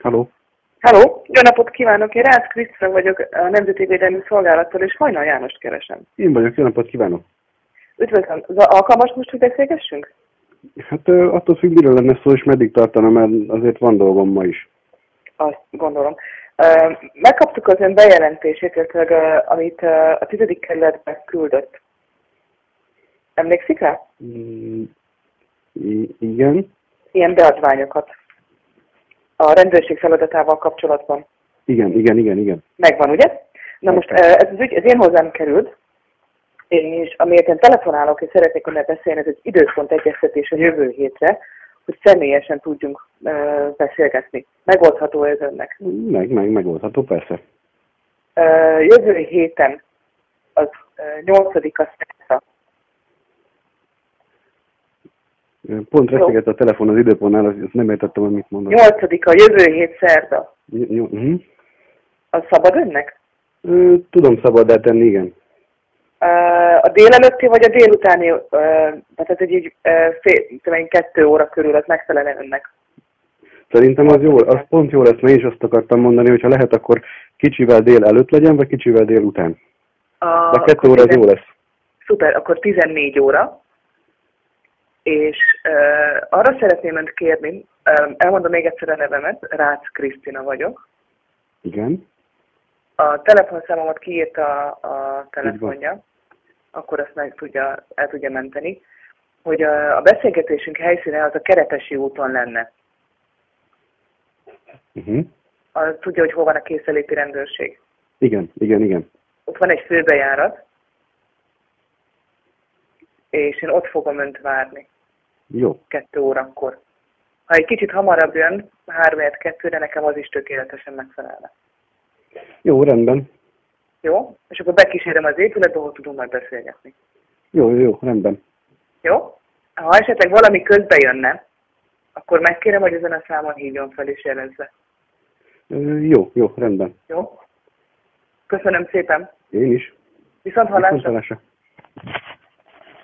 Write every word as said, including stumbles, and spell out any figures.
Halló? Halló, jó napot kívánok! Én Rácz Krisztina vagyok a Nemzeti Védelmi Szolgálattól, és Hajnal Jánost keresem. Én vagyok, jó napot kívánok! Üdvözlöm! Az alkalmas most, hogy beszélgessünk? Hát attól függ, miről lenne szó, és meddig tartana, mert azért van dolgom ma is. Azt gondolom. Megkaptuk az ön bejelentését, illetve amit a tizedik kerületben küldött. Emlékszik rá? Mm, igen. Ilyen beadványokat. A rendőrség feladatával kapcsolatban. Igen, igen, igen, igen. Megvan, ugye? Na most ez az ügy, ez én hozzám került, és amiért én telefonálok, és szeretnék önnel beszélni, ez egy időpont egyeztetés a jövő hétre, hogy személyesen tudjunk uh, beszélgetni. Megoldható ez önnek? Meg, meg, megoldható, persze. Uh, jövő héten az uh, nyolcadika szerda. Pont reszeget a telefon az időpontnál, azt nem értettem, hogy mit mondod. nyolcadika jövő hét szerda. Jó, uh-huh. Az szabad önnek? Ö, tudom szabaddá tenni, igen. Uh, a délelőtti vagy a délutáni, uh, tehát ez így uh, fél, kettő óra körül, az megfelel önnek? Szerintem az jó, az pont jó lesz, mert én is azt akartam mondani, hogyha lehet, akkor kicsivel dél előtt legyen, vagy kicsivel dél után. A, De kettő óra az jó lesz. Szuper, akkor tizennégy óra. És uh, arra szeretném önt kérni, uh, elmondom még egyszer a nevemet, Rácz Krisztina vagyok. Igen. A telefonszámomat kiírta a telefonja, akkor azt meg tudja, el tudja menteni, hogy a, a beszélgetésünk helyszíne az a Kerepesi úton lenne. Uh-huh. A, tudja, hogy hol van a készeléti rendőrség? Igen, igen, igen. Ott van egy főbejárat, és én ott fogom önt várni. Jó. Kettő órakor. Ha egy kicsit hamarabb jön, három kettőre, nekem az is tökéletesen megfelelne. Jó, rendben. Jó? És akkor bekísérem az épületbe, ahol tudunk majd beszélgetni. Jó, jó, rendben. Jó? Ha esetleg valami közbe jönne, akkor megkérem, hogy ezen a számon hívjon fel és jelezze. Jó, jó, rendben. Jó? Köszönöm szépen. Én is. Viszont hallásra. Viszont hallásra.